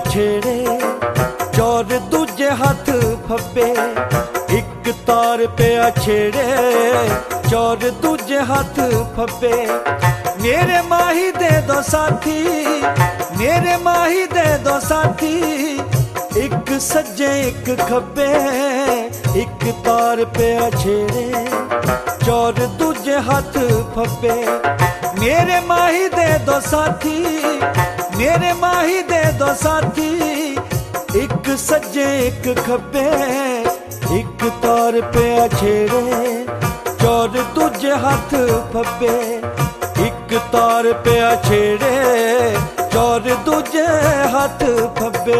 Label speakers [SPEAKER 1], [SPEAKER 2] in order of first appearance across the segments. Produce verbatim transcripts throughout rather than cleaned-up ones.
[SPEAKER 1] छेड़े चोर दूजे हाथ फब्बे। एक तार पिया छेड़े चोर दूजे हाथ फब्बे। मेरे माही दे दो साथी, मेरे माही दे दो साथी, एक सज्जे एक खब्बे। एक तार पिया छेड़े चोर दूजे हाथ फब्बे। मेरे माही दे दो साथी, मेरे माही दे दो साथी, एक सज्जे एक खब्बे। एक तार पिया छेड़े चोर दूजे हाथ फब्बे। एक तार पिया छेड़े चोर दूजे हाथ फब्बे।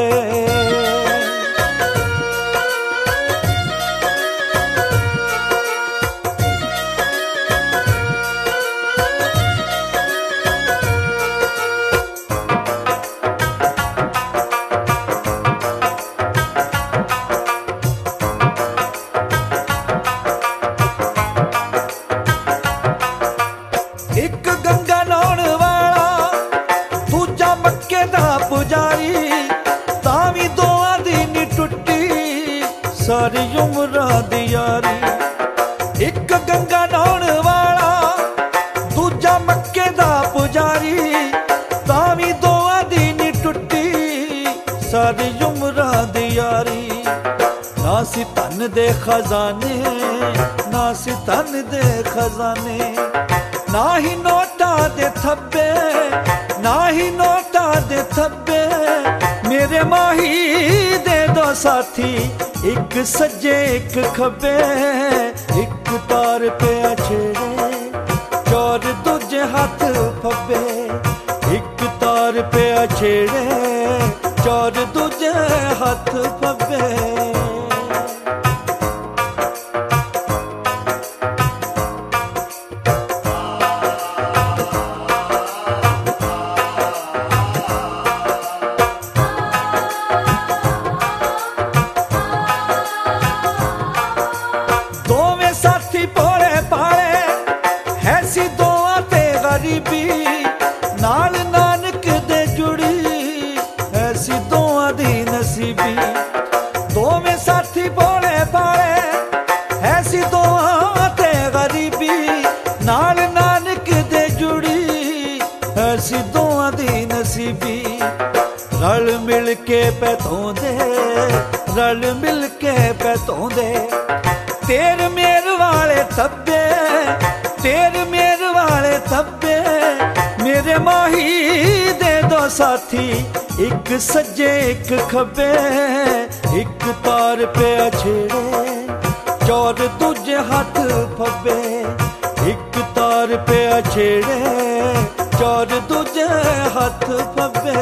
[SPEAKER 1] एक गंगा नौण वाला दूजा मक्के दा पुजारी। तावी दोआं दी नी टुट्टी सारी उमरां दी यारी। एक गंगा नौण वाला दूजा मक्के दा पुजारी। तावी दोआं दी नी टुट्टी सारी उमरां दी यारी। ना सी धन दे खजाने, ना सी धन दे खजाने, ना ही नोटा दे थब्बे, ना ही नोटा दे थब्बे। मेरे माही दे दो साथी, एक सज्जे एक खब्बे। एक तार पिया छेड़े चोर दूजे हाथ फब्बे। एक तार पिया छेड़े चोर दूजे हाथ फब्बे। नाल नानक दे जुड़ी ऐसी दोआं दी नसीबी। दोवें साथी भोले भाले ऐसी दोआं ते गरीबी। नाल नानक दे जुड़ी ऐसी दोआं दी नसीबी। रल मिल के पैथोंदे, रल मिल के पैथोंदे। तेर मेर वाले थब्बे, तेर मेर वाले थब्बे। मेरे माही दे दो साथी, एक सज्जे एक खब्बे। एक तार पिया छेड़े चोर दूजे हाथ फब्बे। एक तार पिया छेड़े चोर दूजे हाथ फब्बे।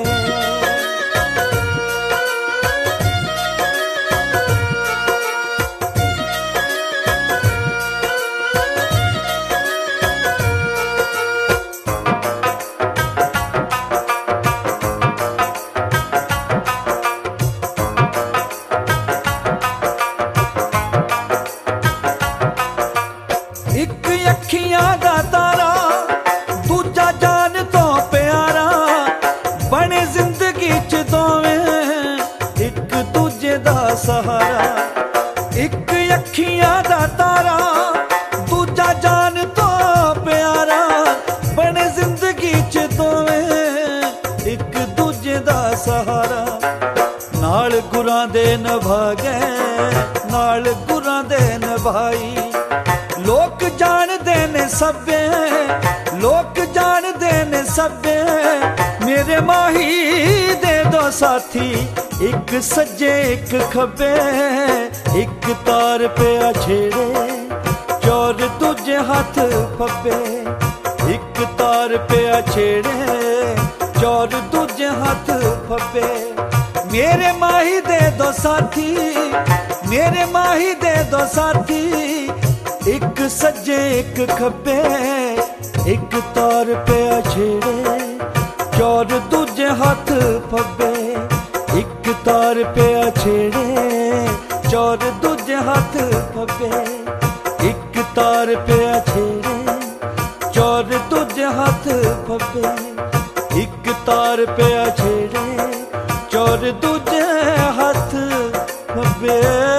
[SPEAKER 1] एक अखियां दा तारा दूजा जान तो प्यारा। बने जिंदगी च दोवें एक दूजे दा सहारा। एक अखियां दा तारा दूजा जान तो प्यारा। बने जिंदगी च दोवें एक दूजे दा सहारा। नाल गुरां दे नभागे, नाल गुरां दे नभाई। लोक जानदे ने सब्बे, लोक जानदे ने सब्बे। मेरे माही दे दो साथी, एक सज्जे एक खब्बे। एक तार पिया छेड़े चोर दूजे हाथ फब्बे। एक तार पिया छेड़े चोर दूजे हाथ फब्बे। मेरे माही दे दो साथी, मेरे माही दे दो साथी, एक सज्जे एक खब्बे। एक तार पिया छेड़े चोर दूजे हाथ फब्बे। एक तार पिया छेड़े चोर दूजे हाथ फब्बे। एक तार पिया छेड़े चोर दूजे हाथ फब्बे। एक तार पिया छेड़े और दूजे हथ खब्बे